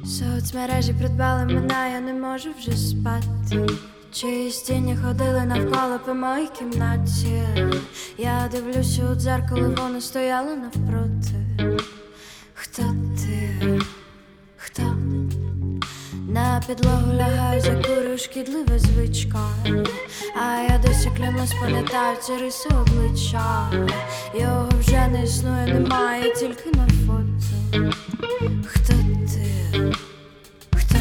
Соцмережі придбали мене, я не можу вже спати. Чиїсь тіні ходили навколо по моїй кімнаті. Я дивлюся у дзеркало, воно стояло навпроти. Хто ти? Хто? На підлогу лягаю, закурю, шкідлива звичка. А я досі клянусь, пам'ятаю ці риси обличчя. Його вже не існує, немає, тільки на фото. Хто ти? Хто?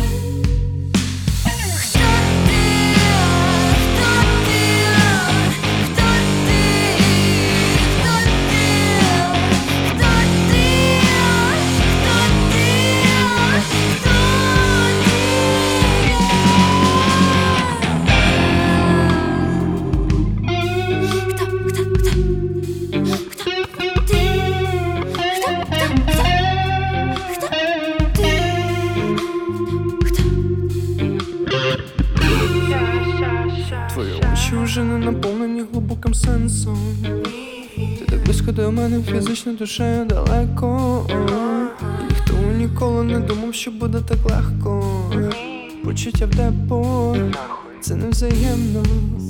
Твої очі вже не наповнені глибоким сенсом. Ти так близько до мене, фізично душею далеко. Ніхто ніколи не думав, що буде так легко. Почуття в депо, це невзаємно.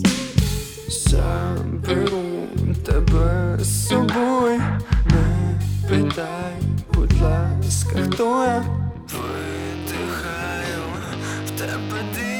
Заберу тебе з собою. Не питай, будь ласка, хто я. Видихаю, в тебе